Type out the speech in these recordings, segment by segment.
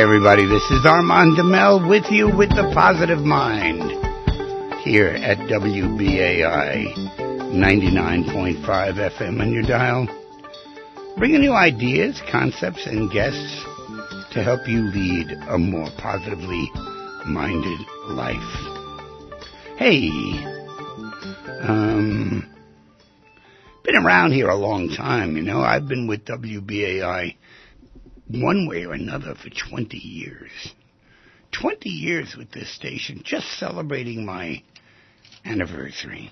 everybody, this is Armand DeMel with you with the Positive Mind here at WBAI 99.5 FM on your dial, bringing you ideas, concepts, and guests to help you lead a more positively minded life. Hey, been around here a long time, you know. I've been with WBAI one way or another for 20 years. 20 years with this station, just celebrating my anniversary.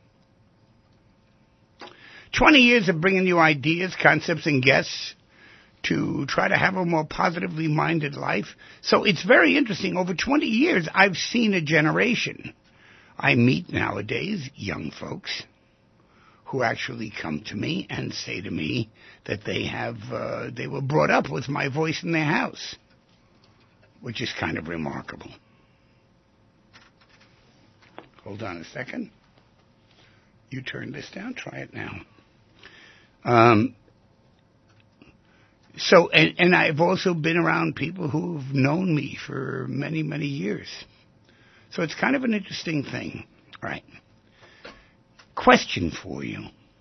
20 years of bringing you ideas, concepts, and guests to try to have a more positively minded life. So it's very interesting. Over 20 years, I've seen a generation. I meet nowadays young folks who actually come to me and say to me that they were brought up with my voice in their house, which is kind of remarkable. Hold on a second. You turn this down. Try it now. And I've also been around people who've known me for many, many years. So it's kind of an interesting thing. All right. Question for you.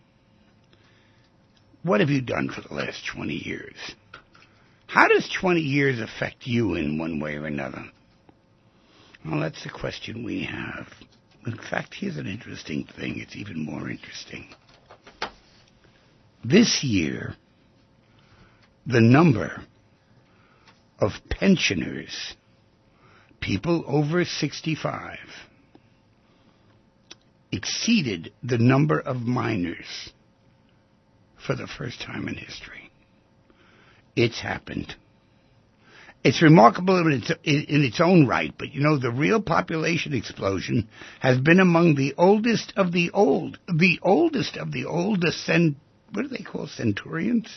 What have you done for the last 20 years? How does 20 years affect you in one way or another? Well, that's the question we have. In fact, here's an interesting thing. It's even more interesting. This year, the number of pensioners, people over 65, exceeded the number of minors for the first time in history. It's happened. It's remarkable in its own right, but you know, the real population explosion has been among the oldest of the old. The oldest of the old, what do they call centurions?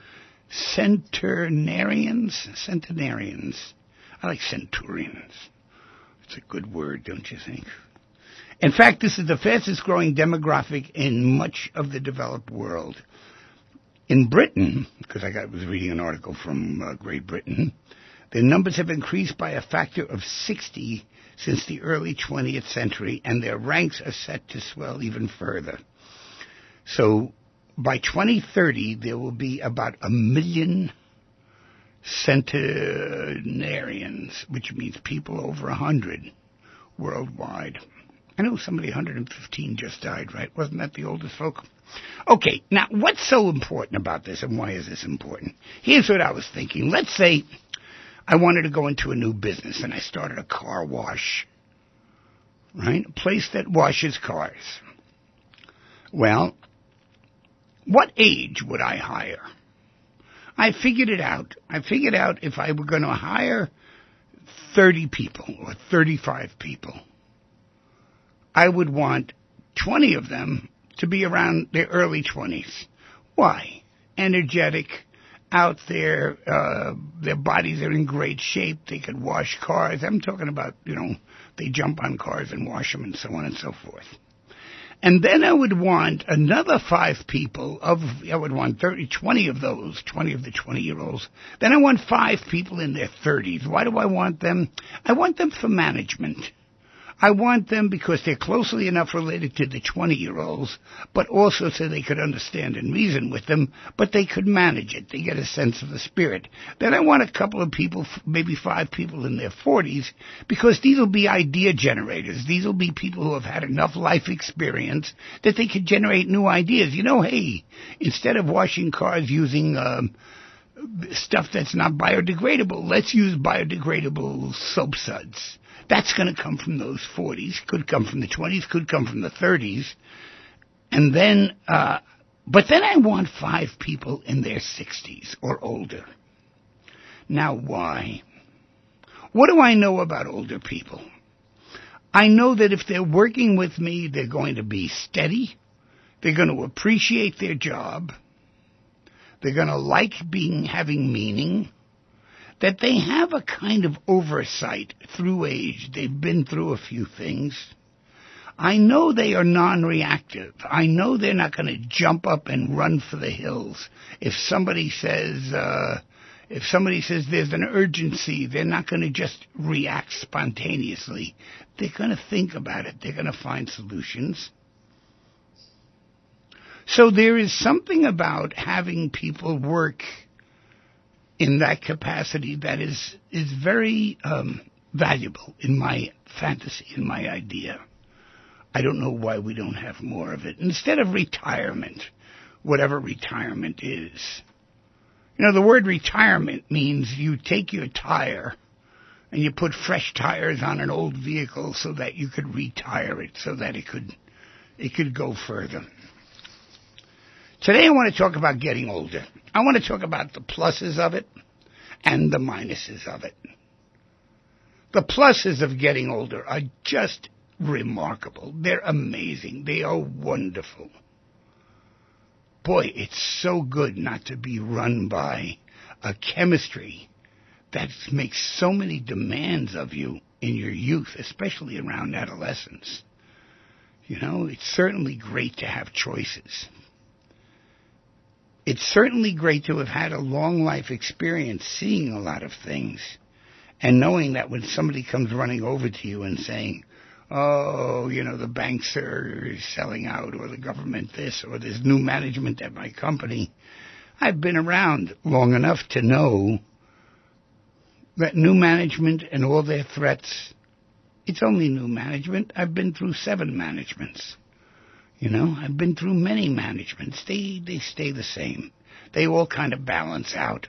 Centenarians? I like centurions. It's a good word, don't you think? In fact, this is the fastest growing demographic in much of the developed world. In Britain, because I was reading an article from Great Britain, their numbers have increased by a factor of 60 since the early 20th century, and their ranks are set to swell even further. So by 2030, there will be about 1 million centenarians, which means people over 100 worldwide. I know somebody 115 just died, right? Wasn't that the oldest folk? Okay, now what's so important about this, and why is this important? Here's what I was thinking. Let's say I wanted to go into a new business, and I started a car wash, right? A place that washes cars. Well, what age would I hire? I figured it out. I figured out if I were going to hire 30 people or 35 people, I would want 20 of them to be around their early 20s. Why? Energetic, out there, their bodies are in great shape, they could wash cars. I'm talking about, you know, they jump on cars and wash them and so on and so forth. And then I would want another 5 people I would want 20 of those, 20 of the 20-year-olds. Then I want 5 people in their 30s. Why do I want them? I want them for management. I want them because they're closely enough related to the 20-year-olds, but also so they could understand and reason with them, but they could manage it. They get a sense of the spirit. Then I want a couple of people, maybe 5 people in their 40s, because these will be idea generators. These will be people who have had enough life experience that they could generate new ideas. You know, hey, instead of washing cars using stuff that's not biodegradable, let's use biodegradable soap suds. That's going to come from those 40s, could come from the 20s, could come from the 30s. And then, but then I want 5 people in their 60s or older. Now, why? What do I know about older people? I know that if they're working with me, they're going to be steady. They're going to appreciate their job. They're going to like having meaning. That they have a kind of oversight through age. They've been through a few things. I know they are non-reactive. I know they're not going to jump up and run for the hills. If somebody says, If somebody says there's an urgency, they're not going to just react spontaneously. They're going to think about it. They're going to find solutions. So there is something about having people work in that capacity that is very valuable in my fantasy, in my idea. I don't know why we don't have more of it. Instead of retirement, whatever retirement is. You know, the word retirement means you take your tire and you put fresh tires on an old vehicle so that you could retire it, so that it could go further. Today I want to talk about getting older. I want to talk about the pluses of it and the minuses of it. The pluses of getting older are just remarkable. They're amazing. They are wonderful. Boy, it's so good not to be run by a chemistry that makes so many demands of you in your youth, especially around adolescence. You know, it's certainly great to have choices. It's certainly great to have had a long life experience seeing a lot of things and knowing that when somebody comes running over to you and saying, oh, you know, the banks are selling out, or the government this, or there's new management at my company, I've been around long enough to know that new management and all their threats, it's only new management. I've been through 7 managements. You know, I've been through many managements. They stay the same. They all kind of balance out.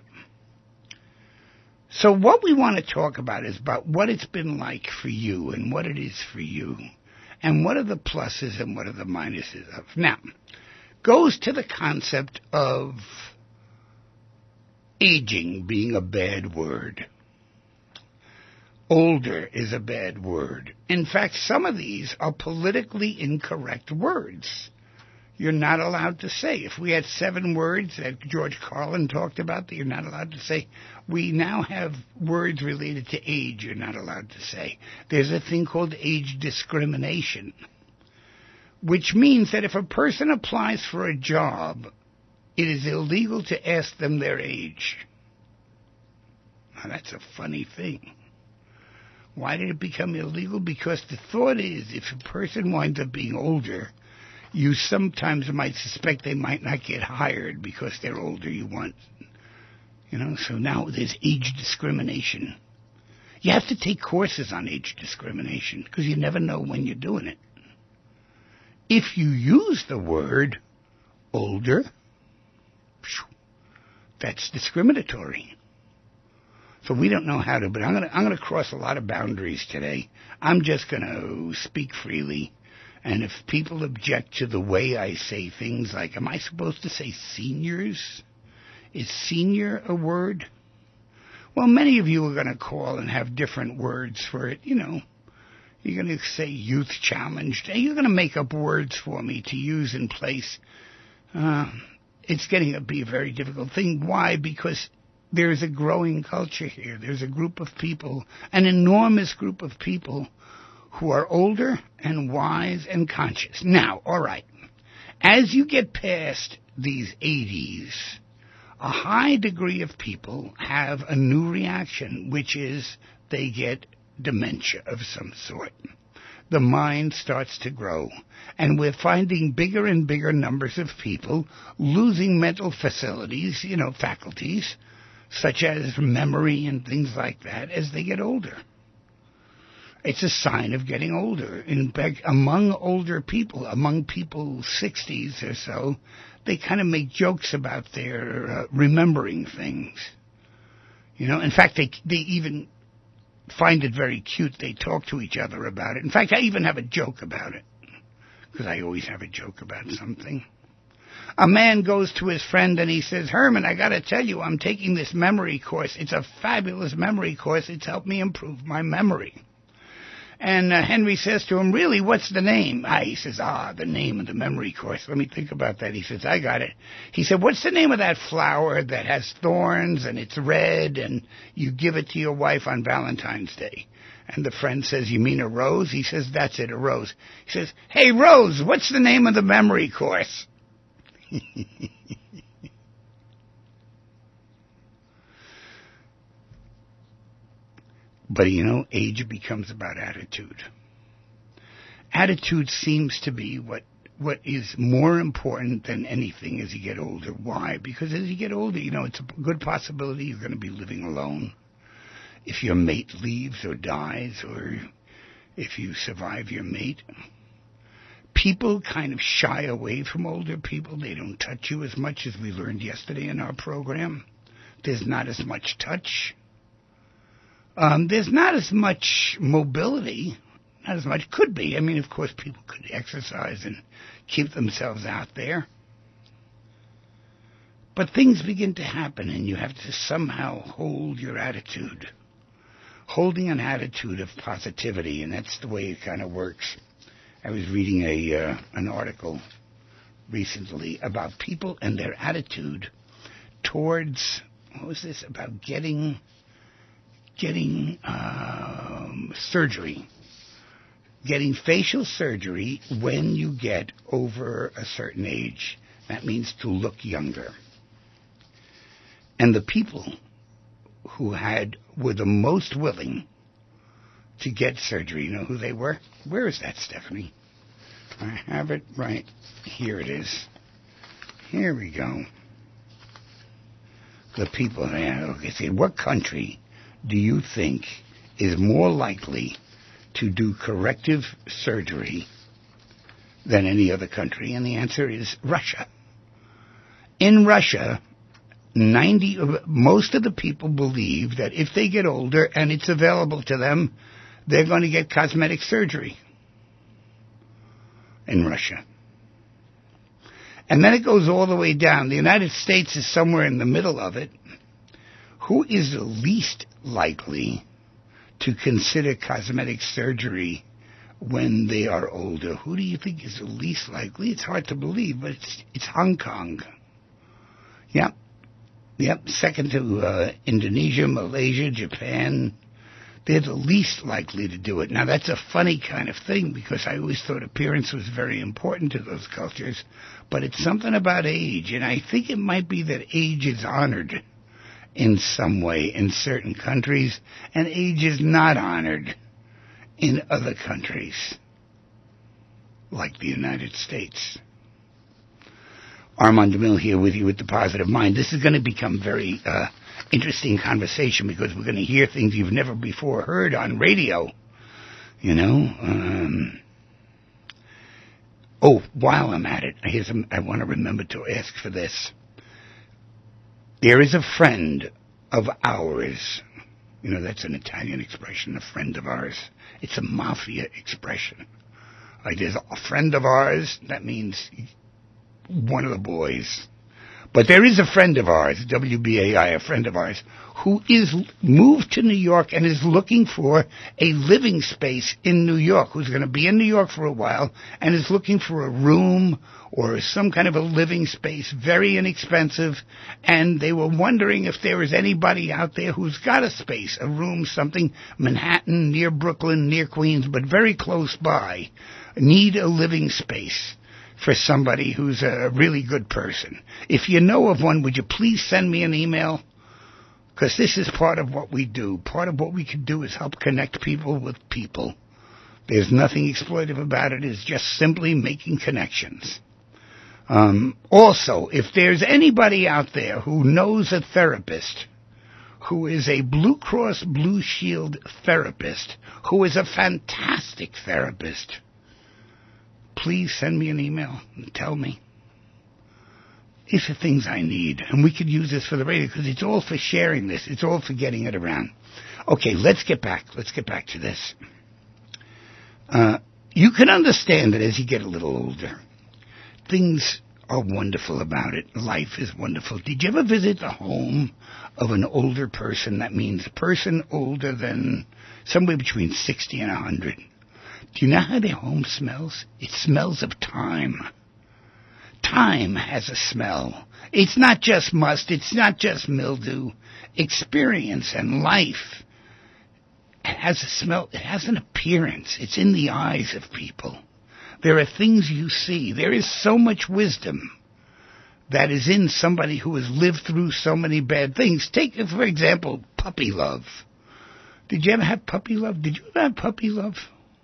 So what we want to talk about is about what it's been like for you and what it is for you and what are the pluses and what are the minuses of. Now, goes to the concept of aging being a bad word. Older is a bad word. In fact, some of these are politically incorrect words. You're not allowed to say. If we had 7 words that George Carlin talked about that you're not allowed to say, we now have words related to age you're not allowed to say. There's a thing called age discrimination, which means that if a person applies for a job, it is illegal to ask them their age. Now, that's a funny thing. Why did it become illegal? Because the thought is if a person winds up being older, you sometimes might suspect they might not get hired because they're older. You want, you know, so now there's age discrimination. You have to take courses on age discrimination because you never know when you're doing it. If you use the word older, that's discriminatory. So we don't know how to, but I'm going to cross a lot of boundaries today. I'm just going to speak freely. And if people object to the way I say things, like, am I supposed to say seniors? Is senior a word? Well, many of you are going to call and have different words for it. You know, you're going to say youth challenged. And you're going to make up words for me to use in place. It's getting to be a very difficult thing. Why? Because there's a growing culture here. There's a group of people, an enormous group of people who are older and wise and conscious. Now, all right, as you get past these 80s, a high degree of people have a new reaction, which is they get dementia of some sort. The mind starts to grow, and we're finding bigger and bigger numbers of people losing mental facilities, you know, faculties, such as memory and things like that, as they get older. It's a sign of getting older. In fact, among older people, among people 60s or so, they kind of make jokes about their remembering things. You know, in fact, they even find it very cute. They talk to each other about it. In fact, I even have a joke about it, because I always have a joke about something. A man goes to his friend and he says, Herman, I got to tell you, I'm taking this memory course. It's a fabulous memory course. It's helped me improve my memory. And Henry says to him, really, what's the name? He says, the name of the memory course. Let me think about that. He says, I got it. He said, what's the name of that flower that has thorns and it's red and you give it to your wife on Valentine's Day? And the friend says, you mean a rose? He says, that's it, a rose. He says, hey, Rose, what's the name of the memory course? But, age becomes about attitude. Attitude seems to be what is more important than anything as you get older. Why? Because as you get older, it's a good possibility you're going to be living alone. If your mate leaves or dies, or if you survive your mate, people kind of shy away from older people. They don't touch you as much as we learned yesterday in our program. There's not as much touch. There's not as much mobility. Not as much. Could be. I mean, of course, people could exercise and keep themselves out there. But things begin to happen, and you have to somehow hold your attitude. Holding an attitude of positivity, and that's the way it kind of works. I was reading an article recently about people and their attitude towards, what was this, about getting surgery. Getting facial surgery when you get over a certain age. That means to look younger. And the people who were the most willing to get surgery, you know who they were? Where is that, Stephanie? I have it right. Here it is. Here we go. The people, okay, what country do you think is more likely to do corrective surgery than any other country? And the answer is Russia. In Russia, most of the people believe that if they get older and it's available to them, they're going to get cosmetic surgery in Russia. And then it goes all the way down. The United States is somewhere in the middle of it. Who is the least likely to consider cosmetic surgery when they are older? Who do you think is the least likely? It's hard to believe, but it's Hong Kong. Yep. Second to Indonesia, Malaysia, Japan. They're the least likely to do it. Now, that's a funny kind of thing because I always thought appearance was very important to those cultures, but it's something about age, and I think it might be that age is honored in some way in certain countries, and age is not honored in other countries, like the United States. Armand DeMille here with you with The Positive Mind. This is going to become very interesting conversation because we're going to hear things you've never before heard on radio, while I'm at it, I want to remember to ask for this. There is a friend of ours. That's an Italian expression, a friend of ours. It's a mafia expression. Like there's a friend of ours, that means one of the boys. But there is a friend of ours, WBAI, a friend of ours, who is moved to New York and is looking for a living space in New York, who's going to be in New York for a while and is looking for a room or some kind of a living space, very inexpensive, and they were wondering if there was anybody out there who's got a space, a room, something, Manhattan, near Brooklyn, near Queens, but very close by, need a living space for somebody who's a really good person. If you know of one, would you please send me an email? Because this is part of what we do. Part of what we can do is help connect people with people. There's nothing exploitive about it. It's just simply making connections. Also, if there's anybody out there who knows a therapist who is a Blue Cross Blue Shield therapist, who is a fantastic therapist, please send me an email and tell me. These are things I need, and we could use this for the radio because it's all for sharing this. It's all for getting it around. Okay, let's get back to this. You can understand that as you get a little older, things are wonderful about it. Life is wonderful. Did you ever visit the home of an older person? That means a person older than somewhere between 60 and 100. Do you know how their home smells? It smells of time. Time has a smell. It's not just must. It's not just mildew. Experience and life. It has a smell. It has an appearance. It's in the eyes of people. There are things you see. There is so much wisdom that is in somebody who has lived through so many bad things. Take, for example, puppy love. Did you ever have puppy love? Did you ever have puppy love?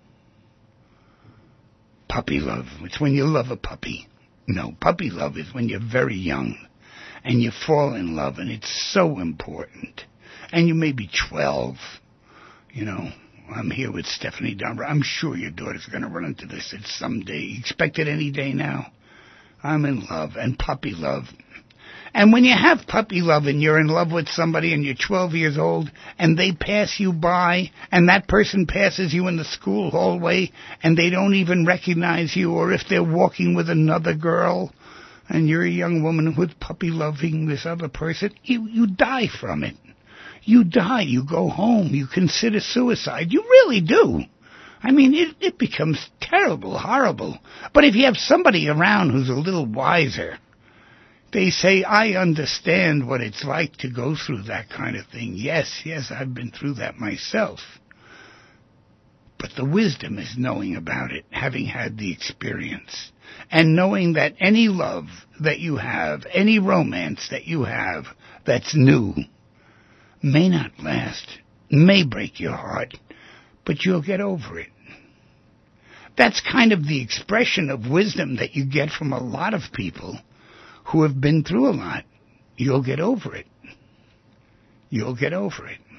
Puppy love. It's when you love a puppy. No, puppy love is when you're very young and you fall in love, and it's so important. And you may be 12. You know, I'm here with Stephanie Domber. I'm sure your daughter's going to run into this at some day. Expect it any day now. I'm in love, and puppy love. And when you have puppy love and you're in love with somebody and you're 12 years old and they pass you by and that person passes you in the school hallway and they don't even recognize you, or if they're walking with another girl and you're a young woman with puppy loving this other person, you die from it. You die. You go home. You consider suicide. You really do. I mean, it becomes terrible, horrible. But if you have somebody around who's a little wiser, they say, I understand what it's like to go through that kind of thing. Yes, I've been through that myself. But the wisdom is knowing about it, having had the experience, and knowing that any love that you have, any romance that you have that's new, may not last, may break your heart, but you'll get over it. That's kind of the expression of wisdom that you get from a lot of people who have been through a lot. You'll get over it. You'll get over it.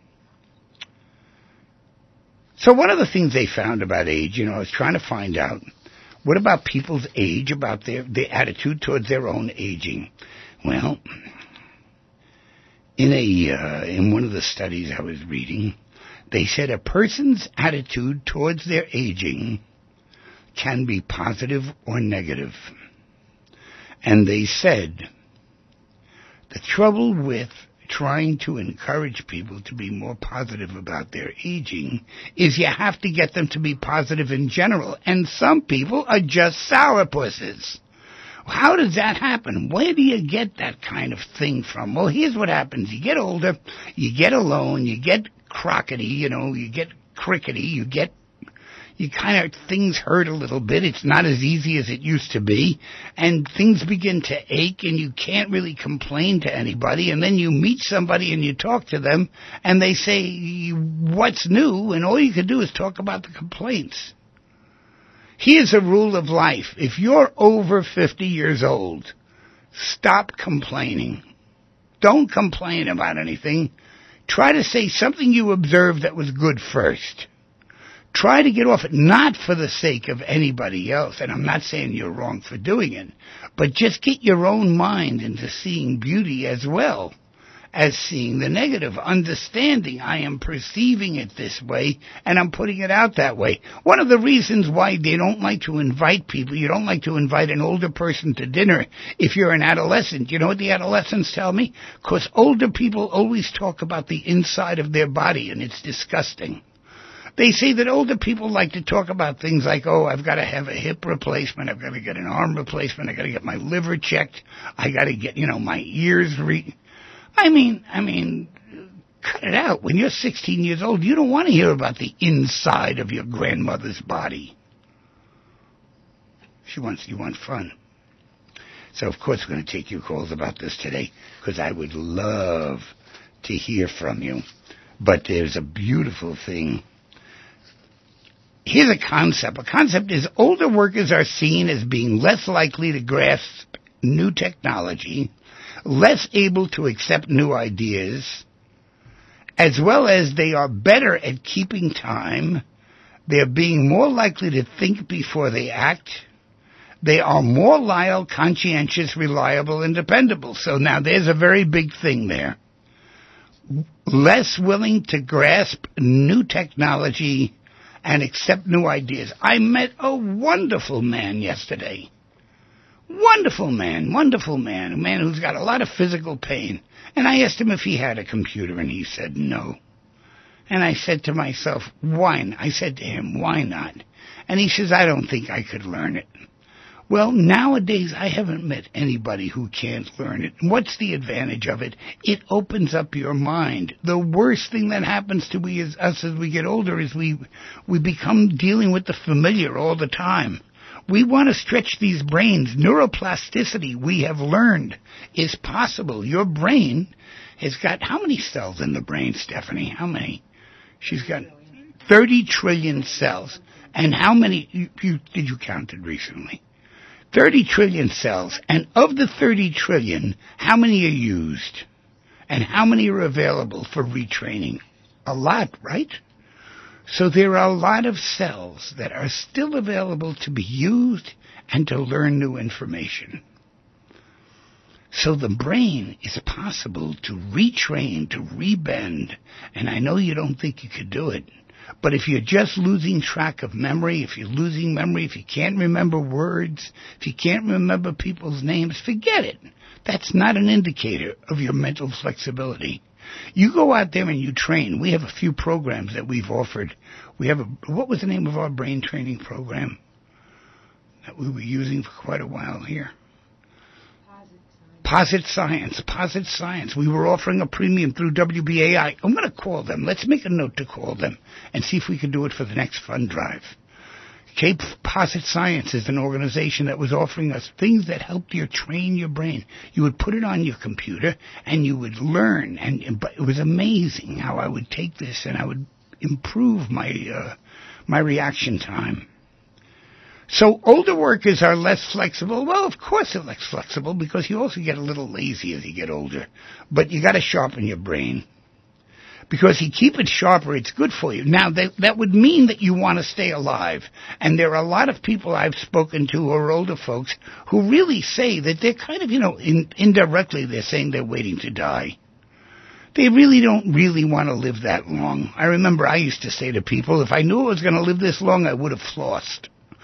So one of the things they found about age, I was trying to find out, what about people's age, about their attitude towards their own aging? Well, in one of the studies I was reading, they said a person's attitude towards their aging can be positive or negative. And they said the trouble with trying to encourage people to be more positive about their aging is you have to get them to be positive in general. And some people are just sourpusses. How does that happen? Where do you get that kind of thing from? Well, here's what happens. You get older, you get alone, you get crockety, you get crickety, things hurt a little bit. It's not as easy as it used to be. And things begin to ache and you can't really complain to anybody. And then you meet somebody and you talk to them and they say, what's new? And all you can do is talk about the complaints. Here's a rule of life. If you're over 50 years old, stop complaining. Don't complain about anything. Try to say something you observed that was good first. Try to get off it, not for the sake of anybody else, and I'm not saying you're wrong for doing it, but just get your own mind into seeing beauty as well as seeing the negative, understanding I am perceiving it this way, and I'm putting it out that way. One of the reasons why they don't like to invite people, you don't like to invite an older person to dinner if you're an adolescent. You know what the adolescents tell me? Because older people always talk about the inside of their body, and it's disgusting. They say that older people like to talk about things like, I've got to have a hip replacement, I've got to get an arm replacement, I've got to get my liver checked, I got to get, my ears I mean, cut it out. When you're 16 years old, you don't want to hear about the inside of your grandmother's body. You want fun. So, of course, we're going to take your calls about this today, because I would love to hear from you. But there's a beautiful thing. Here's a concept. A concept is older workers are seen as being less likely to grasp new technology, less able to accept new ideas, as well as they are better at keeping time. They're being more likely to think before they act. They are more loyal, conscientious, reliable, and dependable. So now there's a very big thing there. Less willing to grasp new technology and accept new ideas. I met a wonderful man yesterday. Wonderful man, a man who's got a lot of physical pain. And I asked him if he had a computer, and he said no. And I said to myself, why? I said to him, why not? And he says, I don't think I could learn it. Well, nowadays, I haven't met anybody who can't learn it. What's the advantage of it? It opens up your mind. The worst thing that happens to us as we get older is we become dealing with the familiar all the time. We want to stretch these brains. Neuroplasticity, we have learned, is possible. Your brain has got how many cells in the brain, Stephanie? How many? She's got 30 trillion cells. And how many, did you count it recently? 30 trillion cells. And of the 30 trillion, how many are used? And how many are available for retraining? A lot, right? So there are a lot of cells that are still available to be used and to learn new information. So the brain is possible to retrain, to rebend, and I know you don't think you could do it, but if you're just losing track of memory, if you're losing memory, if you can't remember words, if you can't remember people's names, forget it. That's not an indicator of your mental flexibility. You go out there and you train. We have a few programs that we've offered. We have what was the name of our brain training program that we were using for quite a while here? Posit Science. We were offering a premium through WBAI. I'm going to call them. Let's make a note to call them and see if we can do it for the next fund drive. Cape Posit Science is an organization that was offering us things that helped you train your brain. You would put it on your computer and you would learn. But it was amazing how I would take this and I would improve my reaction time. So older workers are less flexible. Well, of course they're less flexible because you also get a little lazy as you get older. But you got to sharpen your brain. Because you keep it sharper, it's good for you. Now, that would mean that you want to stay alive. And there are a lot of people I've spoken to who are older folks who really say that they're kind of, indirectly they're saying they're waiting to die. They really don't really want to live that long. I remember I used to say to people, if I knew I was going to live this long, I would have flossed.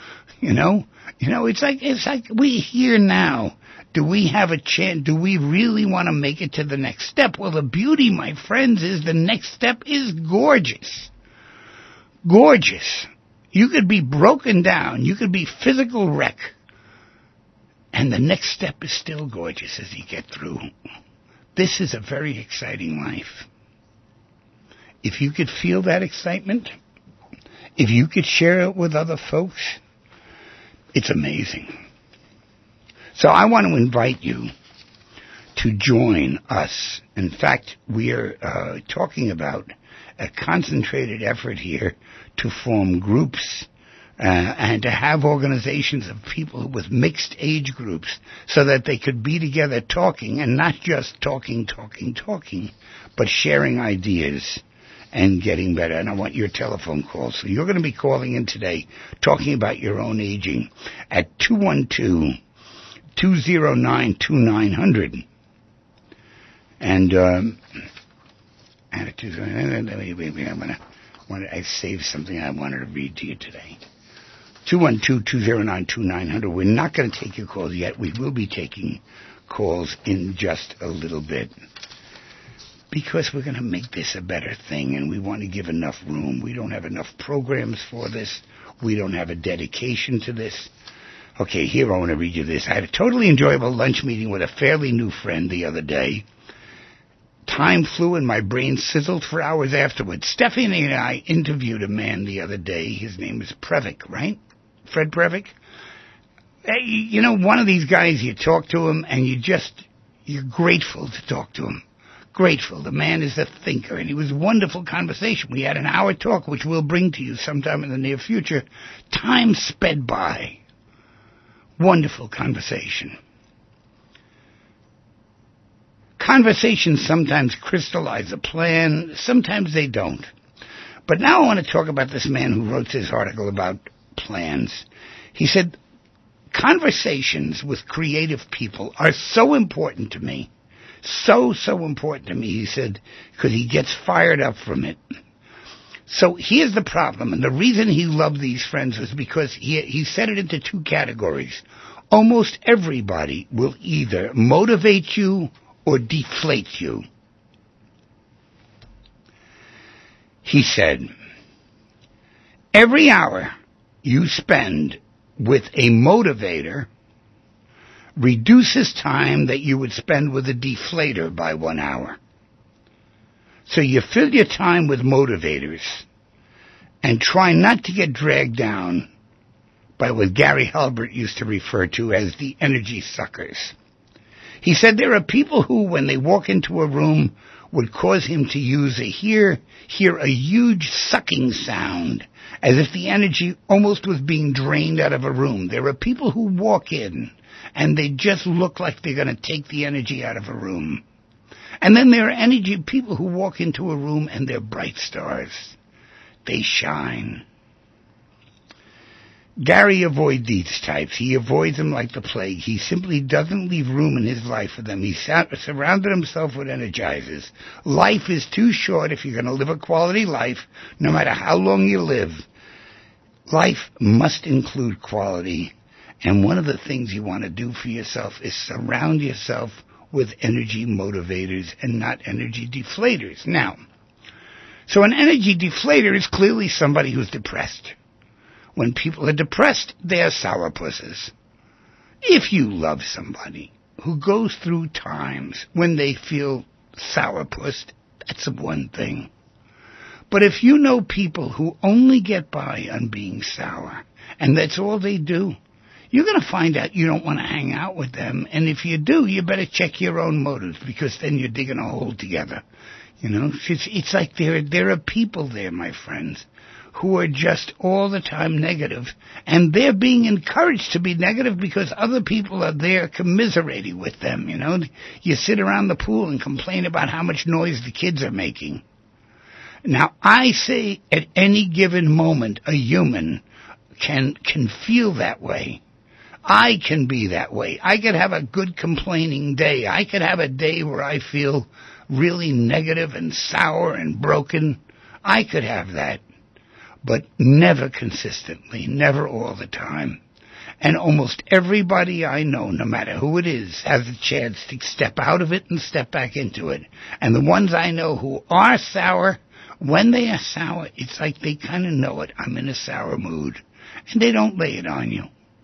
It's like we here now. Do we have a chance? Do we really want to make it to the next step? Well, the beauty, my friends, is the next step is gorgeous. Gorgeous. You could be broken down. You could be physical wreck. And the next step is still gorgeous as you get through. This is a very exciting life. If you could feel that excitement, if you could share it with other folks, it's amazing. So I want to invite you to join us. In fact, we are talking about a concentrated effort here to form groups and to have organizations of people with mixed age groups so that they could be together talking, and not just talking, but sharing ideas and getting better. And I want your telephone calls. So you're going to be calling in today talking about your own aging at 212-209-2900. And I saved something I wanted to read to you today. 212-209-2900. We're not going to take your calls yet. We will be taking calls in just a little bit, because we're going to make this a better thing, and we want to give enough room. We don't have enough programs for this. We don't have a dedication to this. Okay, here I want to read you this. I had a totally enjoyable lunch meeting with a fairly new friend the other day. Time flew and my brain sizzled for hours afterwards. Stephanie and I interviewed a man the other day. His name is Previck, right? Fred Previck? One of these guys, you talk to him and you're grateful to talk to him. Grateful. The man is a thinker, and it was a wonderful conversation. We had an hour talk, which we'll bring to you sometime in the near future. Time sped by. Wonderful conversation. Conversations sometimes crystallize a plan, sometimes they don't. But now I want to talk about this man who wrote this article about plans. He said, conversations with creative people are so important to me. So important to me, he said, because he gets fired up from it. So here's the problem, and the reason he loved these friends was because he set it into two categories. Almost everybody will either motivate you or deflate you. He said, every hour you spend with a motivator reduces time that you would spend with a deflator by 1 hour. So you fill your time with motivators and try not to get dragged down by what Gary Halbert used to refer to as the energy suckers. He said there are people who, when they walk into a room would cause him to hear a huge sucking sound, as if the energy almost was being drained out of a room. There are people who walk in, and they just look like they're going to take the energy out of a room. And then there are people who walk into a room, and they're bright stars. They shine. Gary avoids these types. He avoids them like the plague. He simply doesn't leave room in his life for them. He surrounded himself with energizers. Life is too short if you're going to live a quality life, no matter how long you live. Life must include quality. And one of the things you want to do for yourself is surround yourself with energy motivators and not energy deflators. Now, so an energy deflator is clearly somebody who's depressed. When people are depressed, they are sourpusses. If you love somebody who goes through times when they feel sourpussed, that's one thing. But if you know people who only get by on being sour, and that's all they do, you're going to find out you don't want to hang out with them. And if you do, you better check your own motives, because then you're digging a hole together. You know, it's like there are people there, my friends, who are just all the time negative, and they're being encouraged to be negative because other people are there commiserating with them, you know. You sit around the pool and complain about how much noise the kids are making. Now, I say at any given moment, a human can feel that way. I can be that way. I could have a good complaining day. I could have a day where I feel really negative and sour and broken. I could have that. But never consistently, never all the time. And almost everybody I know, no matter who it is, has a chance to step out of it and step back into it. And the ones I know who are sour, when they are sour, it's like they kind of know it. I'm in a sour mood. And they don't lay it on you.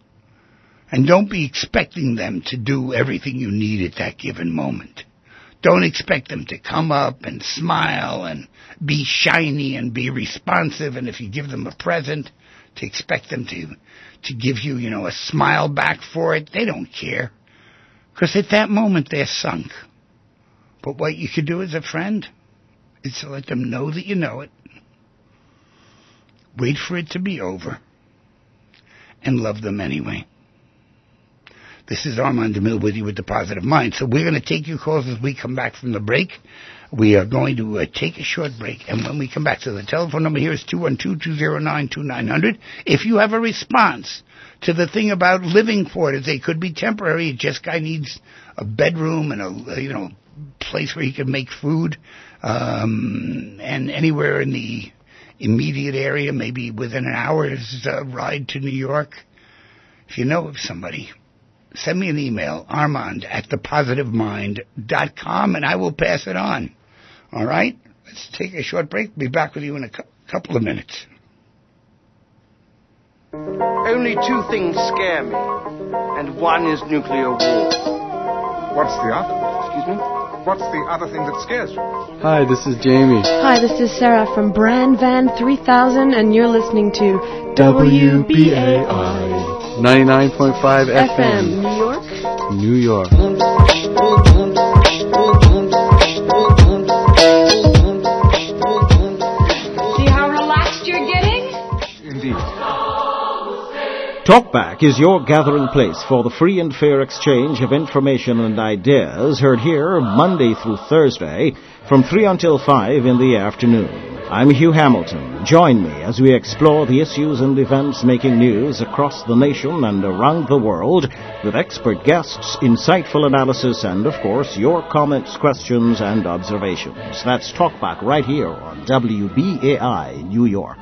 And don't be expecting them to do everything you need at that given moment. Don't expect them to come up and smile and be shiny and be responsive. And if you give them a present, to expect them to give you, you know, a smile back for it. They don't care. Because at that moment, they're sunk. But what you could do as a friend is to let them know that you know it. Wait for it to be over. And love them anyway. This is Armand DeMille with you with the Positive Mind. So we're going to take your calls as we come back from the break. We are going to take a short break. And when we come back, so the telephone number here is 212-209-2900. If you have a response to the thing about living quarters, they could be temporary. Just guy needs a bedroom and a place where he can make food, and anywhere in the immediate area, maybe within an hour's ride to New York. If you know of somebody, send me an email, armand@thepositivemind.com, and I will pass it on. All right? Let's take a short break. Be back with you in a couple of minutes. Only two things scare me, and one is nuclear war. What's the other? Excuse me? What's the other thing that scares you? Hi, this is Jamie. Hi, this is Sarah from Brand Van 3000, and you're listening to WBAI 99.5 FM, New York. New York. See how relaxed you're getting? Indeed. Talkback is your gathering place for the free and fair exchange of information and ideas, heard here Monday through Thursday from 3 until 5 in the afternoon. I'm Hugh Hamilton. Join me as we explore the issues and events making news across the nation and around the world with expert guests, insightful analysis, and, of course, your comments, questions, and observations. That's Talkback right here on WBAI New York.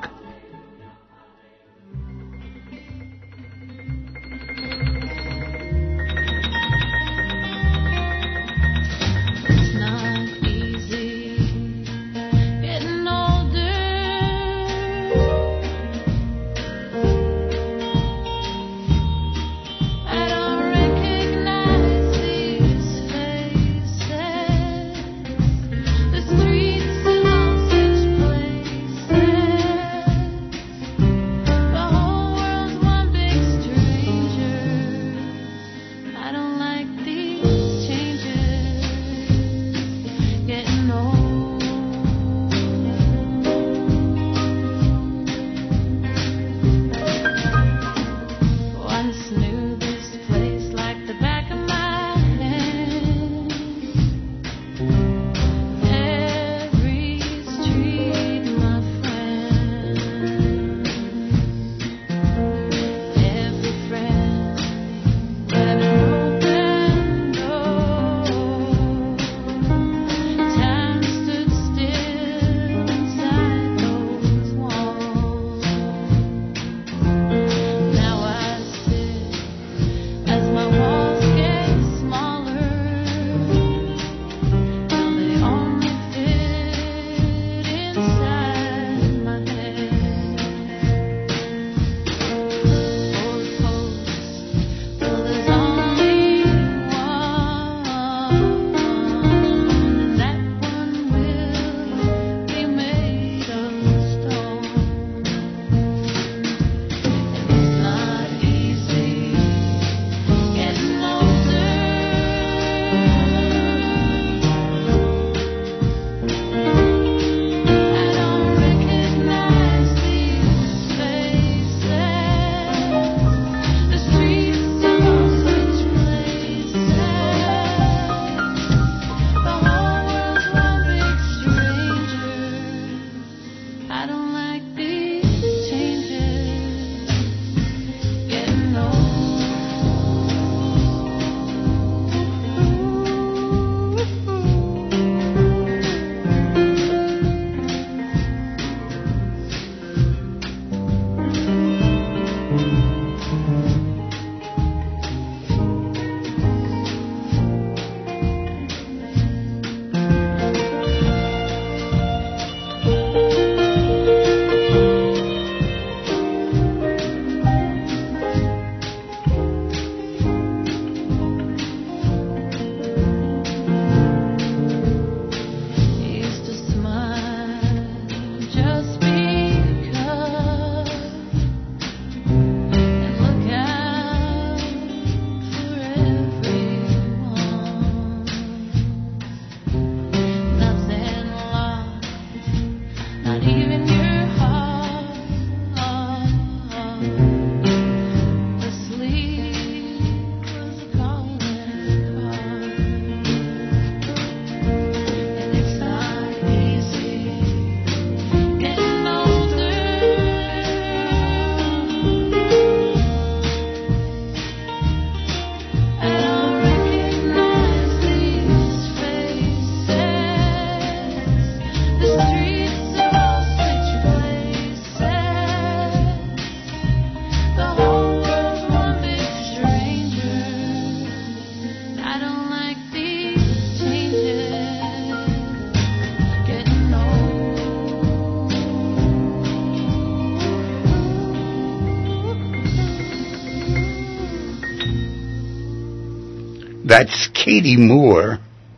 That's Katie Moore,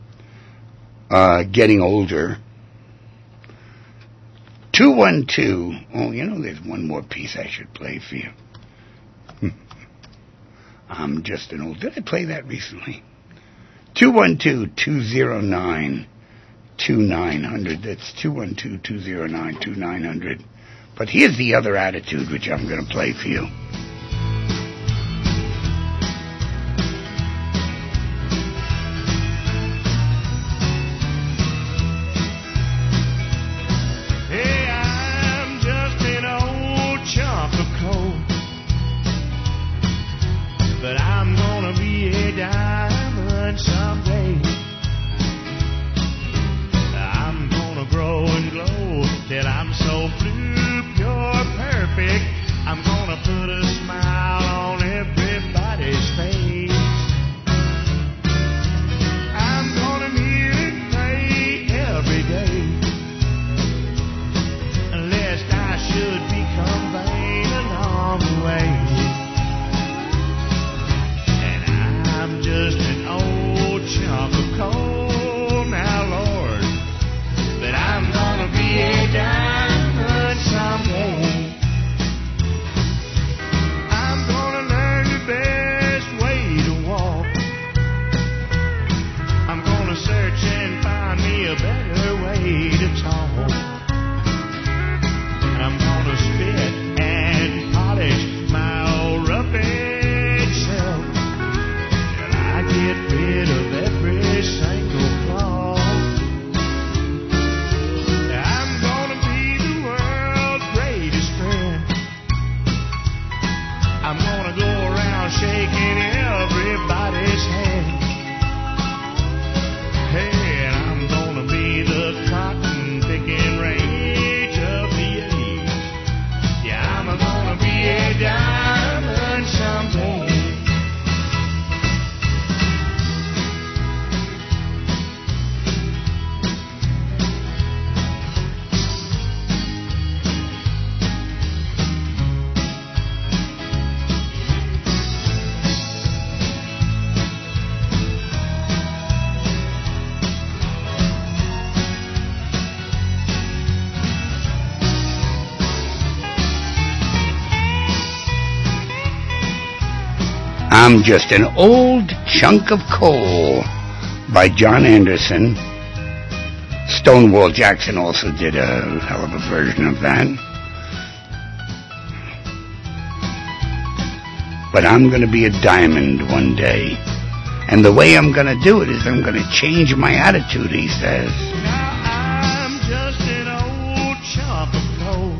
Getting Older. 212. Oh, you know, there's one more piece I should play for you. I'm just an old... Did I play that recently? 212-209-2900. That's 212-209-2900. But here's the other attitude, which I'm going to play for you. Till I'm so blue, pure, perfect, I'm gonna put a I'm Just an Old Chunk of Coal by John Anderson. Stonewall Jackson also did a hell of a version of that. But I'm going to be a diamond one day. And the way I'm going to do it is I'm going to change my attitude, he says. Now I'm just an old chunk of coal,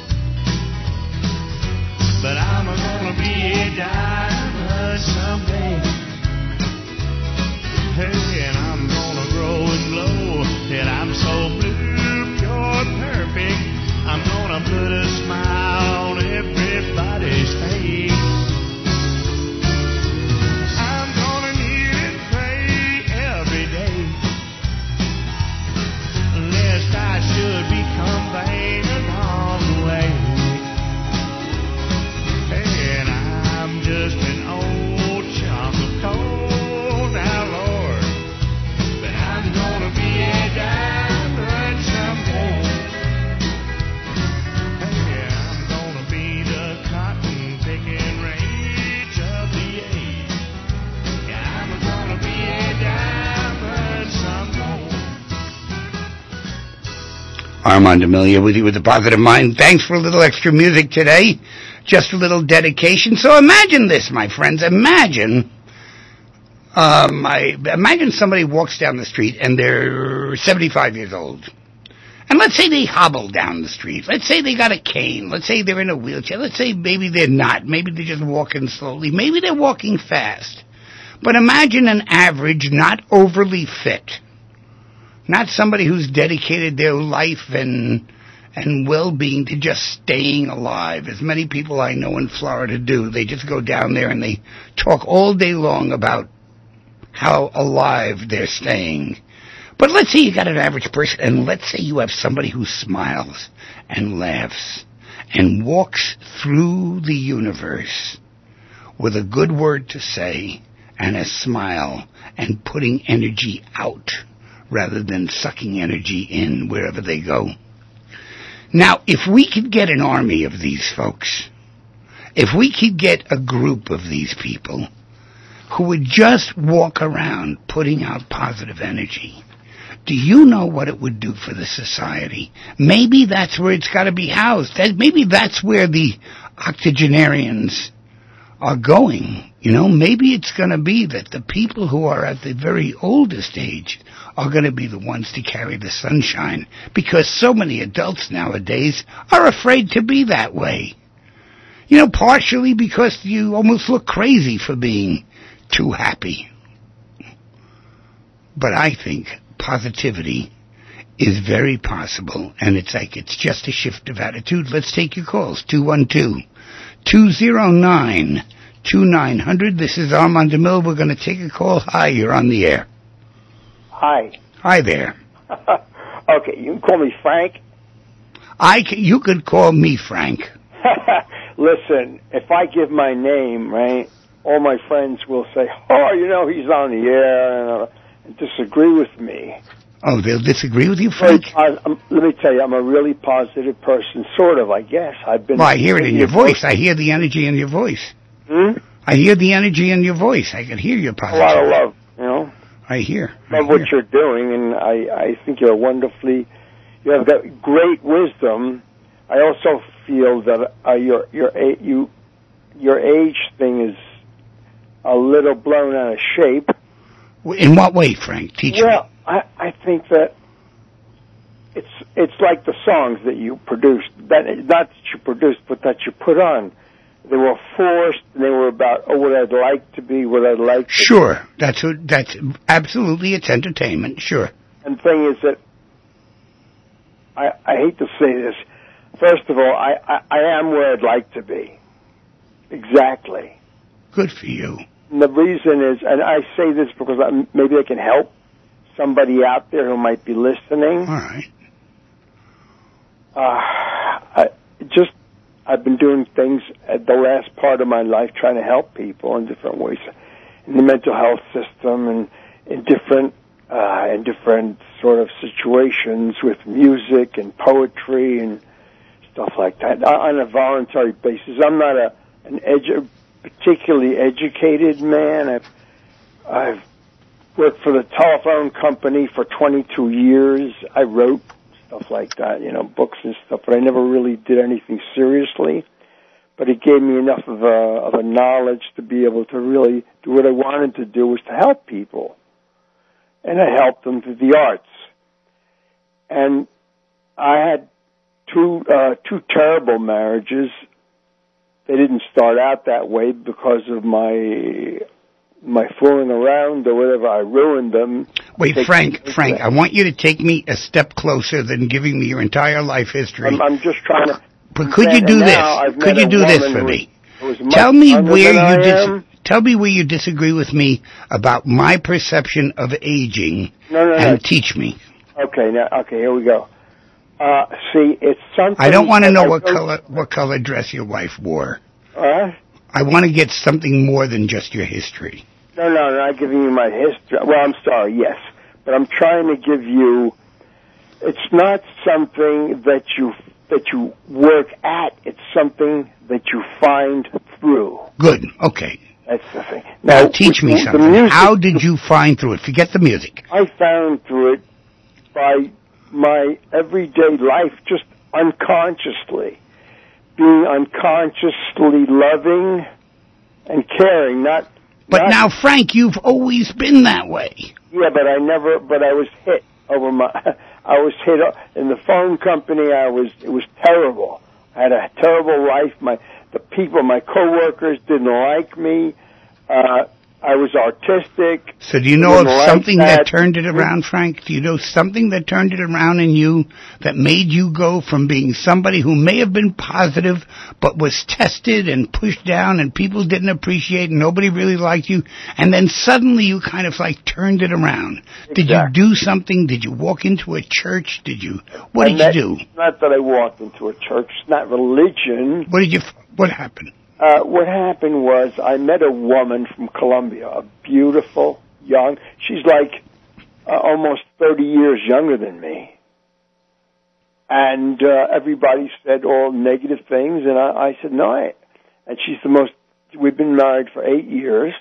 but I'm going to be a diamond someday. Hey, and I'm going to grow and glow, and I'm so blue, pure, perfect. I'm going to put a smile on everybody's face. I should become vain along the way. And I'm just an old chunk of coal now, Lord. But I'm gonna be a diamond someday. Hey, I'm gonna be the cotton picking range of the age. Yeah, I'm gonna be a diamond someday. Armand Amelia with you with the Positive Mind. Thanks for a little extra music today. Just a little dedication. So imagine this, my friends. Imagine somebody walks down the street and they're 75 years old. And let's say they hobble down the street. Let's say they got a cane. Let's say they're in a wheelchair. Let's say maybe they're not. Maybe they're just walking slowly. Maybe they're walking fast. But imagine an average, not overly fit. Not somebody who's dedicated their life and well-being to just staying alive, as many people I know in Florida do. They just go down there and they talk all day long about how alive they're staying. But let's say you got an average person, and let's say you have somebody who smiles and laughs and walks through the universe with a good word to say and a smile and putting energy out, rather than sucking energy in wherever they go. Now, if we could get an army of these folks, if we could get a group of these people who would just walk around putting out positive energy, do you know what it would do for the society? Maybe that's where it's got to be housed. Maybe that's where the octogenarians are going. You know, maybe it's going to be that the people who are at the very oldest age are going to be the ones to carry the sunshine, because so many adults nowadays are afraid to be that way. You know, partially because you almost look crazy for being too happy. But I think positivity is very possible, and it's just a shift of attitude. Let's take your calls. 212-209-2900. This is Armand DeMille. We're going to take a call. Hi, you're on the air. Hi. Hi there. Okay, you can call me Frank. You could call me Frank. Listen, if I give my name, right, all my friends will say, oh, you know, he's on the air, and disagree with me. Oh, they'll disagree with you, Frank? Let me tell you, I'm a really positive person, sort of, I guess. Well, I hear it in your voice. I hear the energy in your voice. I hear the energy in your voice. I can hear your positivity. A lot of love, you know. I hear. Love what you're doing, and I think you have got great wisdom. I also feel that your age thing is a little blown out of shape. In what way, Frank? Teach me. Well, I think that it's like the songs that you produced, not that you produced, but that you put on. They were forced, and they were about, what I'd like to be, what I'd like to Sure. That's absolutely, it's entertainment, sure. And the thing is that, I hate to say this, first of all, I am where I'd like to be. Exactly. Good for you. And the reason is, and I say this because maybe I can help somebody out there who might be listening. All right. I've been doing things at the last part of my life trying to help people in different ways, in the mental health system and in different sort of situations with music and poetry and stuff like that on a voluntary basis. I'm not an particularly educated man. I've worked for the telephone company for 22 years. I wrote stuff like that, books and stuff, but I never really did anything seriously. But it gave me enough of a knowledge to be able to really do what I wanted to do, was to help people. And I helped them through the arts. And I had two terrible marriages. They didn't start out that way because of my fooling around or whatever. I ruined them. Wait, Frank, I want you to take me a step closer than giving me your entire life history. I'm just trying to... But could you do this? Could you do this for me? Tell me where you disagree with me about my perception of aging, and teach me. Okay, here we go. See, it's something... I don't want to know what color dress your wife wore. I want to get something more than just your history. No, I'm not giving you my history. Well, I'm sorry, yes. But I'm trying to give you... It's not something that you work at. It's something that you find through. Good, okay. That's the thing. Now teach me something. How did you find through it? Forget the music. I found through it by my everyday life, just unconsciously. Being unconsciously loving and caring, not... But now, Frank, you've always been that way. Yeah, but I was hit over I was hit in the phone company. It was terrible. I had a terrible life. My coworkers didn't like me. I was artistic. So do you know of something that turned it around, Frank? Do you know something that turned it around in you that made you go from being somebody who may have been positive but was tested and pushed down and people didn't appreciate and nobody really liked you, and then suddenly you kind of like turned it around? Exactly. Did you do something? Did you walk into a church? What did you do? It's not that I walked into a church. It's not religion. What happened? What happened was I met a woman from Colombia, a beautiful, young, she's like almost 30 years younger than me. And everybody said all negative things, and I said, no, and we've been married for 8 years,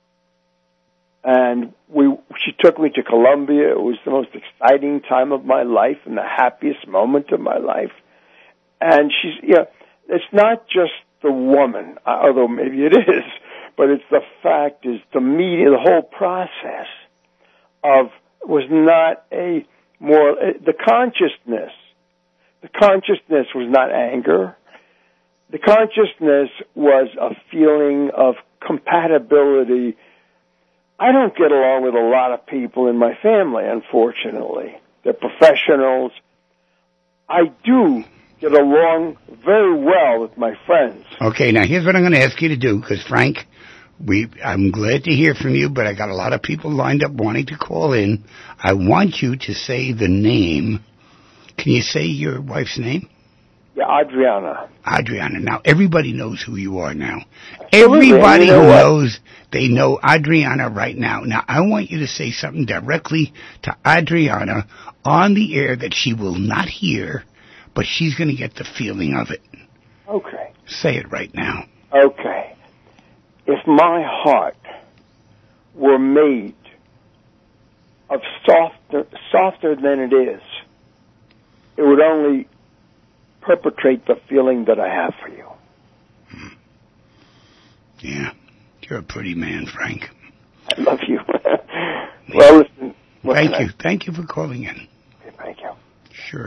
and she took me to Colombia. It was the most exciting time of my life and the happiest moment of my life. And it's not just the woman, although maybe it is, but it's the fact is the whole process was not the consciousness. The consciousness was not anger. The consciousness was a feeling of compatibility. I don't get along with a lot of people in my family, unfortunately. They're professionals. I do get along very well with my friends. Okay, now here's what I'm going to ask you to do, because Frank, I'm glad to hear from you, but I got a lot of people lined up wanting to call in. I want you to say the name. Can you say your wife's name? Yeah, Adriana. Adriana. Now, everybody knows who you are now. Everybody who knows, they know Adriana right now. Now, I want you to say something directly to Adriana on the air that she will not hear, but she's going to get the feeling of it. Okay. Say it right now. Okay. If my heart were made of softer than it is, it would only perpetrate the feeling that I have for you. Yeah. You're a pretty man, Frank. I love you. Well, listen. Thank you. Thank you for calling in. Okay, thank you. Sure.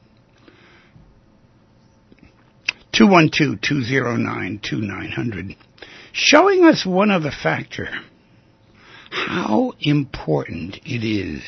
212-209-2900. Showing us one other factor. How important it is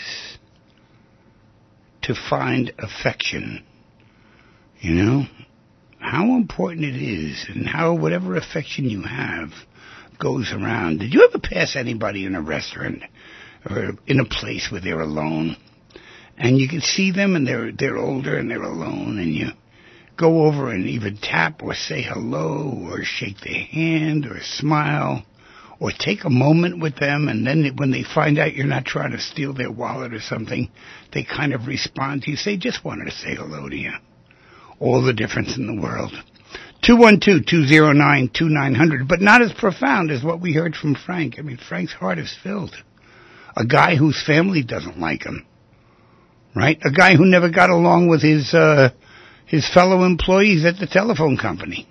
to find affection. You know? How important it is, and how whatever affection you have goes around. Did you ever pass anybody in a restaurant or in a place where they're alone, and you can see them and they're older and they're alone, and you go over and either tap or say hello or shake their hand or smile or take a moment with them, and then when they find out you're not trying to steal their wallet or something, they kind of respond to you, say, just wanted to say hello to you. All the difference in the world. 212-209-2900, but not as profound as what we heard from Frank. I mean, Frank's heart is filled. A guy whose family doesn't like him, right? A guy who never got along with his fellow employees at the telephone company.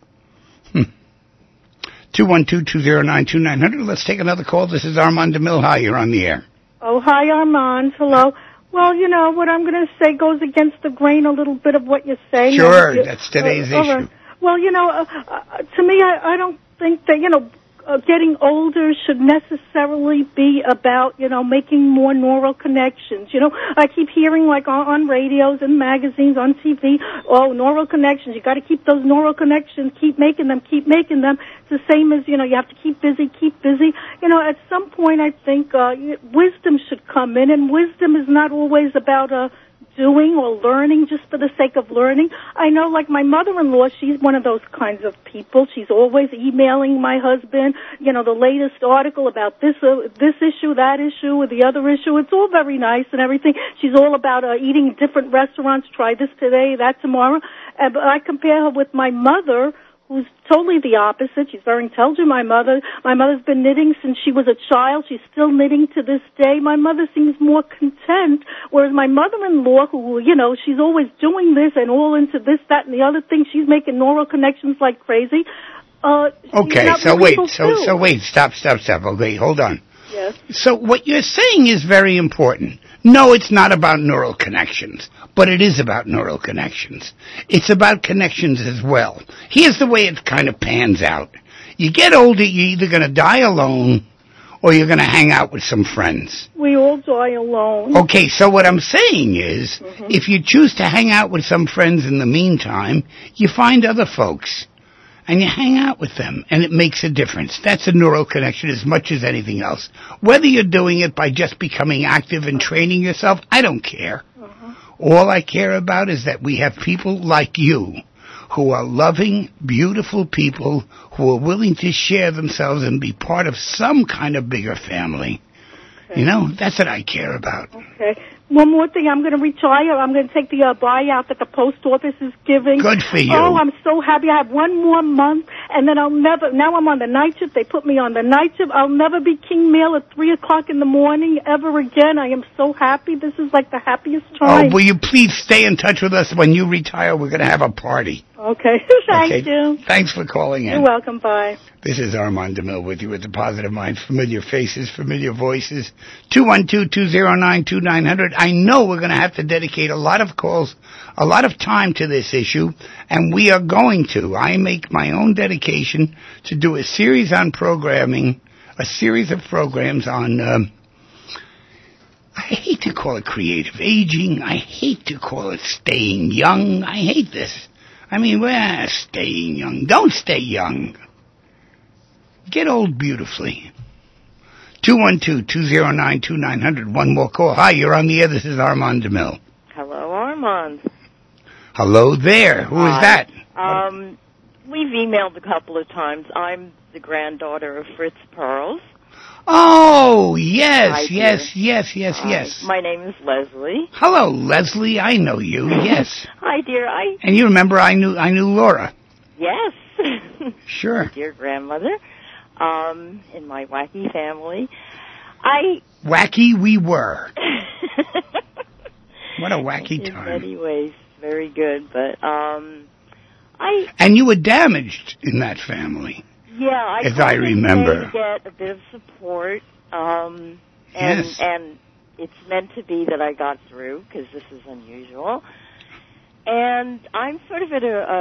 212-209-2900. Let's take another call. This is Armand DeMille. Hi, you're on the air. Oh, hi, Armand. Hello. Well, you know, what I'm going to say goes against the grain a little bit of what you're saying. Sure, that's today's issue. Well, you know, to me, I don't think that, you know, getting older should necessarily be about, you know, making more neural connections. You know, I keep hearing, like, on radios and magazines, on TV, oh, neural connections. You got to keep those neural connections, keep making them. It's the same as, you know, you have to keep busy. You know, at some point, I think wisdom should come in, and wisdom is not always about doing or learning just for the sake of learning. I know, like, my mother-in-law, she's one of those kinds of people. She's always emailing my husband, you know, the latest article about this issue, that issue, or the other issue. It's all very nice and everything. She's all about eating different restaurants, try this today, that tomorrow. But I compare her with my mother, who's totally the opposite. She's very intelligent, my mother. My mother's been knitting since she was a child. She's still knitting to this day. My mother seems more content, whereas my mother-in-law, who, you know, she's always doing this and all into this, that, and the other thing, she's making neural connections like crazy. Okay, so wait, stop. Okay, hold on. Yes. So what you're saying is very important. No, it's not about neural connections, but it is about neural connections. It's about connections as well. Here's the way it kind of pans out. You get older, you're either going to die alone or you're going to hang out with some friends. We all die alone. Okay, so what I'm saying is, if you choose to hang out with some friends in the meantime, you find other folks and you hang out with them, and it makes a difference. That's a neural connection as much as anything else. Whether you're doing it by just becoming active and training yourself, I don't care. All I care about is that we have people like you who are loving, beautiful people who are willing to share themselves and be part of some kind of bigger family. Okay. You know, that's what I care about. Okay. One more thing, I'm going to retire. I'm going to take the buyout that the post office is giving. Good for you. Oh, I'm so happy. I have one more month, and then now I'm on the night shift. They put me on the night shift. I'll never be king mail at 3 o'clock in the morning ever again. I am so happy. This is like the happiest time. Oh, will you please stay in touch with us? When you retire, we're going to have a party. Okay. Thank you. Thanks for calling in. You're welcome. Bye. This is Armand DeMille with you at the Positive Mind. Familiar faces, familiar voices. 212-209-2900. I know we're going to have to dedicate a lot of calls, a lot of time to this issue, and we are going to. I make my own dedication to do a series on programming, a series of programs on, I hate to call it creative aging. I hate to call it staying young. I hate this. I mean, we're staying young. Don't stay young. Get old beautifully. 212-209-2900. One more call. Hi, you're on the air. This is Armand DeMille. Hello, Armand. Hello there. Who is that? We've emailed a couple of times. I'm the granddaughter of Fritz Perls. Oh, yes. My name is Leslie. Hello, Leslie. I know you. Yes. Hi, dear. And you remember I knew Laura. Yes. Sure. Dear grandmother. In my wacky family. Wacky we were. What a wacky time. In many ways, very good, but, And you were damaged in that family. Yeah, I remember. Get a bit of support, yes. And it's meant to be that I got through, because this is unusual. And I'm sort of at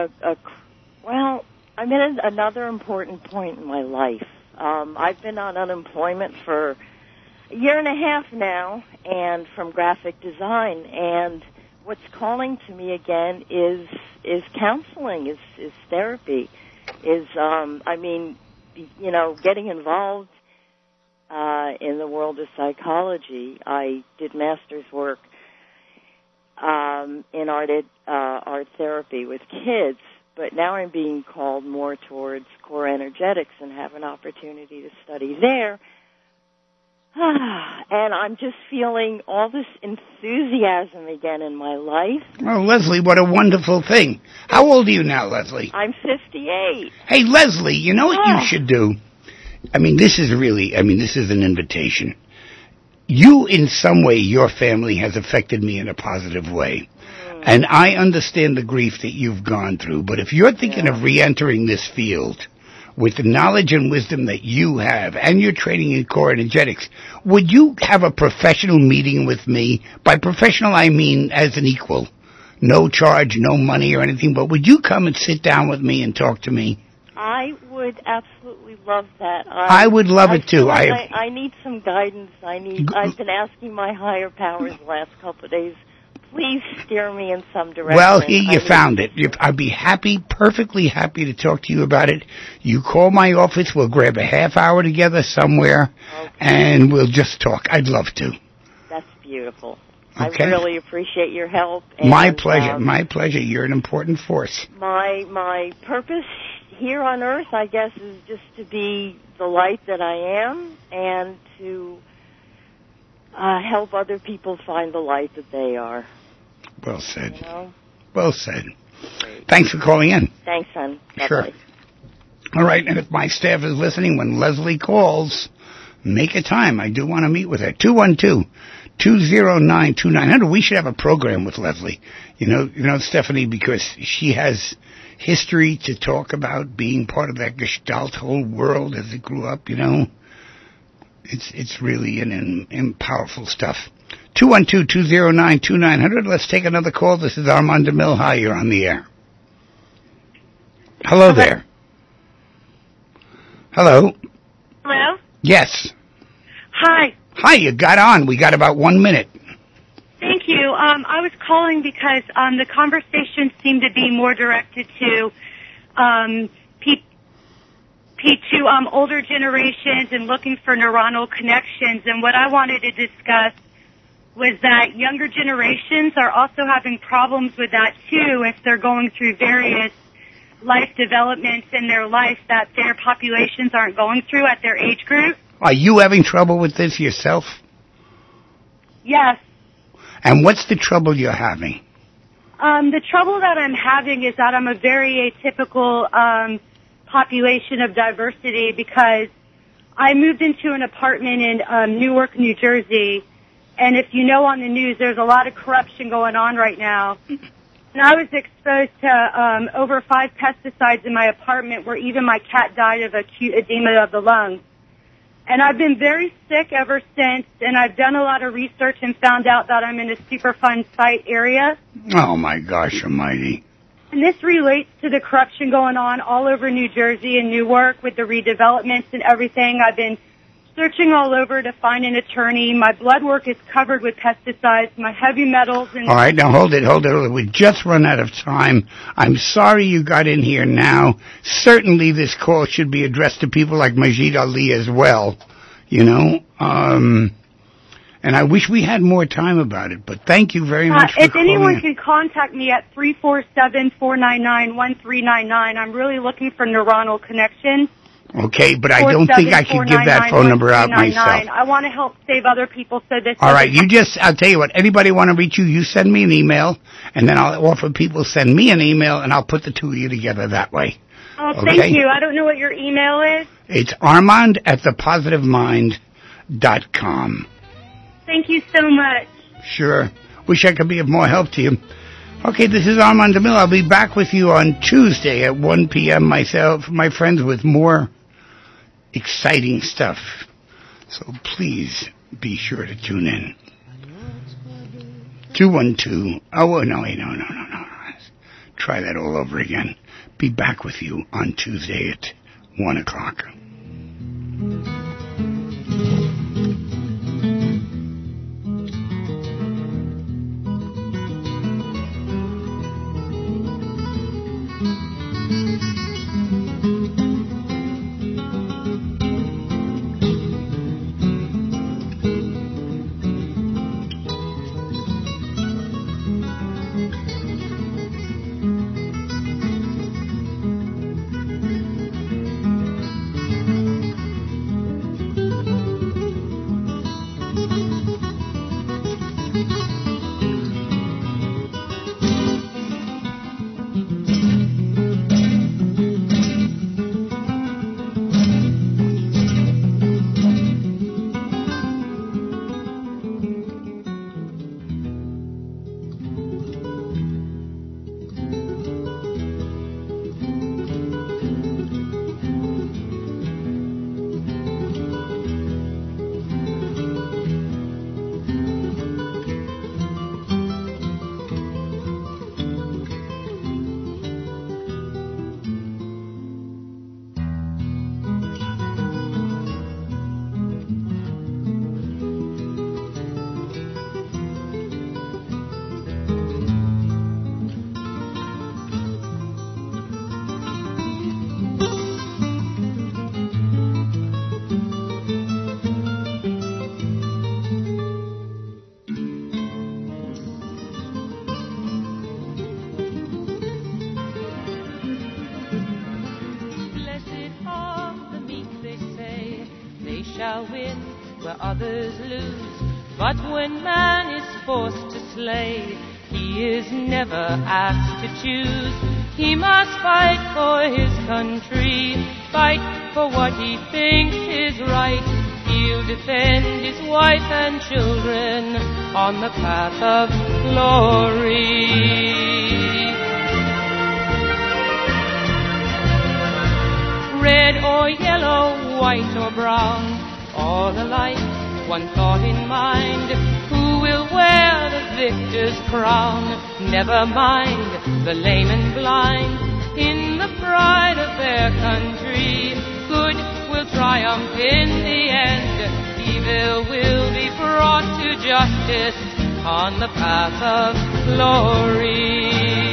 I'm at another important point in my life. I've been on unemployment for a year and a half now, and from graphic design. And what's calling to me again is counseling, is therapy, getting involved in the world of psychology. I did master's work in art therapy with kids. But now I'm being called more towards core energetics and have an opportunity to study there. And I'm just feeling all this enthusiasm again in my life. Oh, Leslie, what a wonderful thing. How old are you now, Leslie? I'm 58. Hey, Leslie, you know what you should do? This is an invitation. You, in some way, your family has affected me in a positive way. And I understand the grief that you've gone through. But if you're thinking of re-entering this field with the knowledge and wisdom that you have and your training in core energetics, would you have a professional meeting with me? By professional, I mean as an equal. No charge, no money or anything. But would you come and sit down with me and talk to me? I would absolutely love that. I would love it too. I need some guidance. I've been asking my higher powers the last couple of days. Please steer me in some direction. Well, here you found it. I'd be perfectly happy to talk to you about it. You call my office. We'll grab a half hour together somewhere, and we'll just talk. I'd love to. That's beautiful. Okay. I really appreciate your help. My pleasure. My pleasure. You're an important force. My purpose here on Earth, I guess, is just to be the light that I am and to help other people find the light that they are. Well said. You know? Well said. Thanks for calling in. Thanks, son. Bye-bye. Sure. All right, and if my staff is listening, when Leslie calls, make a time. I do want to meet with her. 212-209-2900. We should have a program with Leslie. You know, Stephanie, because she has history to talk about, being part of that Gestalt whole world as it grew up, you know. It's really an powerful stuff. 212-209-2900. Let's take another call. This is Armand DeMille. Hi, you're on the air. Hello there. Hello. Hello? Yes. Hi. Hi, you got on. We got about 1 minute. Thank you. I was calling because the conversation seemed to be more directed to older generations and looking for neuronal connections. And what I wanted to discuss was that younger generations are also having problems with that too if they're going through various life developments in their life that their populations aren't going through at their age group. Are you having trouble with this yourself? Yes. And what's the trouble you're having? The trouble that I'm having is that I'm a very atypical population of diversity because I moved into an apartment in Newark, New Jersey, and if you know on the news, there's a lot of corruption going on right now. And I was exposed to over 5 pesticides in my apartment where even my cat died of acute edema of the lungs. And I've been very sick ever since, and I've done a lot of research and found out that I'm in a Superfund site area. Oh, my gosh almighty. And this relates to the corruption going on all over New Jersey and Newark with the redevelopments and everything. I've been searching all over to find an attorney. My blood work is covered with pesticides, my heavy metals. And all right, now hold it. We just run out of time. I'm sorry you got in here now. Certainly this call should be addressed to people like Majid Ali as well, you know. And I wish we had more time about it, but thank you very much for if calling anyone in. can contact me at 347-499-1399. I'm really looking for neuronal connection. Okay, but I don't think I can give that phone number out myself. I want to help save other people so this... All right, I'll tell you what, anybody want to reach you, you send me an email, and then I'll offer people send me an email, and I'll put the two of you together that way. Oh, thank you. I don't know what your email is. It's Armand@thepositivemind.com. Thank you so much. Sure. Wish I could be of more help to you. Okay, this is Armand DeMille. I'll be back with you on Tuesday at 1 p.m. myself, my friends, with more exciting stuff. So please be sure to tune in. 212. Oh, no. Try that all over again. Be back with you on Tuesday at 1 o'clock. shall win where others lose. But when man is forced to slay, he is never asked to choose. He must fight for his country, fight for what he thinks is right. He'll defend his wife and children on the path of glory. Red or yellow, white or brown, all alike, one thought in mind. Who will wear the victor's crown? Never mind the lame and blind. In the pride of their country, good will triumph in the end. Evil will be brought to justice on the path of glory.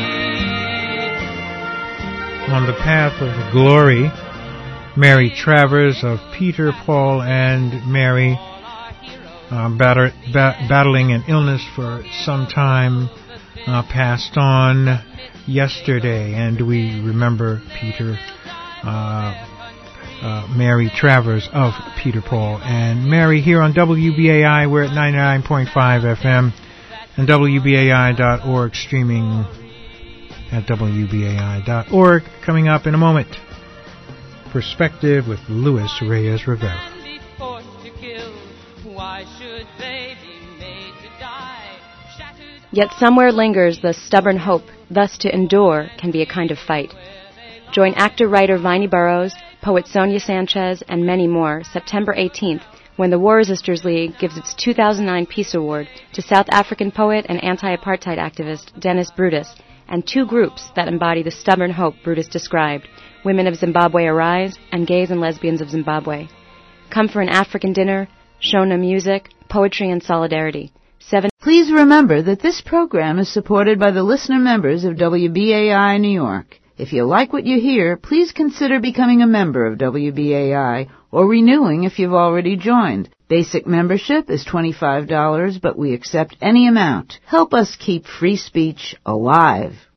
On the path of glory, Mary Travers of Peter, Paul, and Mary, battling an illness for some time, passed on yesterday, and we remember Peter, Mary Travers of Peter, Paul, and Mary here on WBAI. We're at 99.5 FM and WBAI.org, streaming at WBAI.org. Coming up in a moment, Perspective with Luis Reyes Rivera. Yet somewhere lingers the stubborn hope, thus to endure can be a kind of fight. Join actor-writer Viney Burrows, poet Sonia Sanchez, and many more September 18th when the War Resisters League gives its 2009 Peace Award to South African poet and anti-apartheid activist Dennis Brutus, and two groups that embody the stubborn hope Brutus described, Women of Zimbabwe Arise and Gays and Lesbians of Zimbabwe. Come for an African dinner, Shona music, poetry, and solidarity. Please remember that this program is supported by the listener members of WBAI New York. If you like what you hear, please consider becoming a member of WBAI or renewing if you've already joined. Basic membership is $25, but we accept any amount. Help us keep free speech alive.